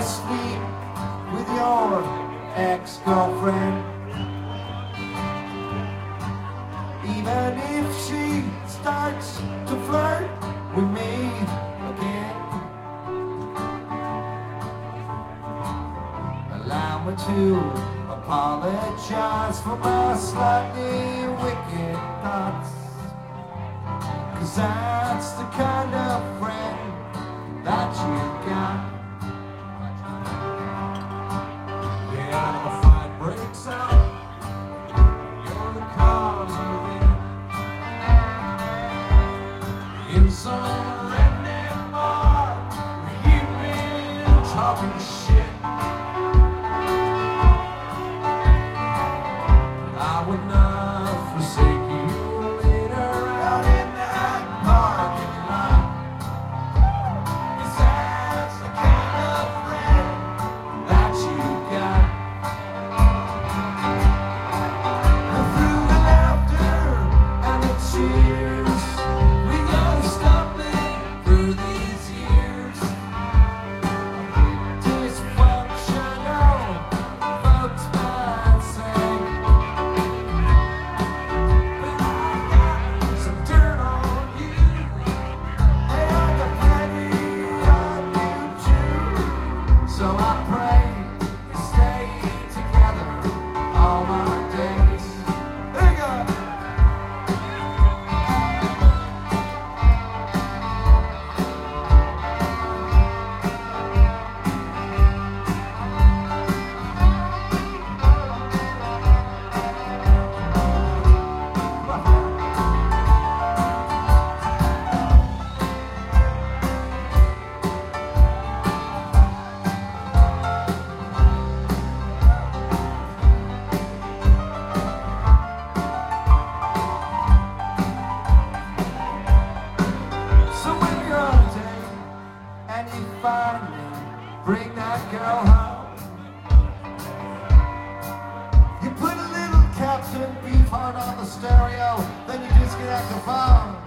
sleep with your ex-girlfriend. Even if she starts to flirt with me again, allow me to apologize for my slightly wicked thoughts, 'cause that's the kind of friend that you got. Yeah, the fight breaks out, you're the cause of it. In some redneck bar, you've been talking shit. I would not forsake you later out in that parking lot, 'cause that's the kind of friend that you got. And through the laughter and the cheers, we go stumbling through these years. Dysfunctional folks might say, but I got some dirt on you, and I got plenty on you too. So I pray you stay together all my days. There you go. So when you're on a date and you finally bring that girl home, you put a little Captain Beefheart on the stereo, then you disconnect the phone.